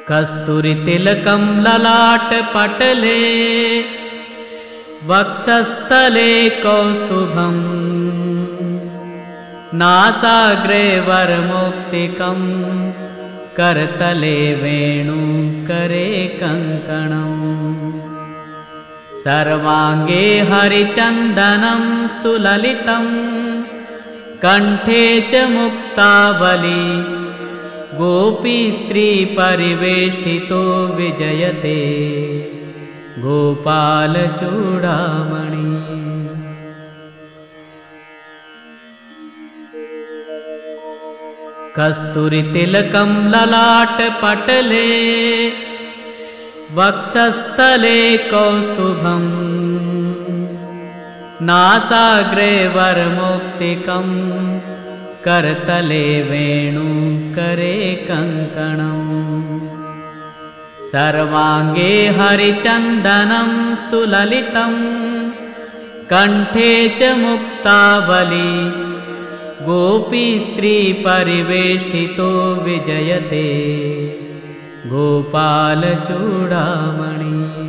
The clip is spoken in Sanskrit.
कस्तूरितिलकं ललाटपटले वक्षस्थले कौस्तुभम् नासाग्रे वरमौक्तिकं करतले वेणुकरे कङ्कणम् सर्वाङ्गे हरिचन्दनं सुललितं कण्ठे च मुक्तावली गोपीस्त्रीपरिवेष्टितो विजयते गोपालचूडामणि। कस्तूरितिलकं ललाटपटले वक्षस्थले कौस्तुभम् नासाग्रे वरमौक्तिकं करतले वेणुकरे कङ्कणम् सर्वाङ्गे हरिचन्दनं सुललितं कण्ठे च मुक्तावली गोपीस्त्रीपरिवेष्टितो विजयते गोपालचूडामणि।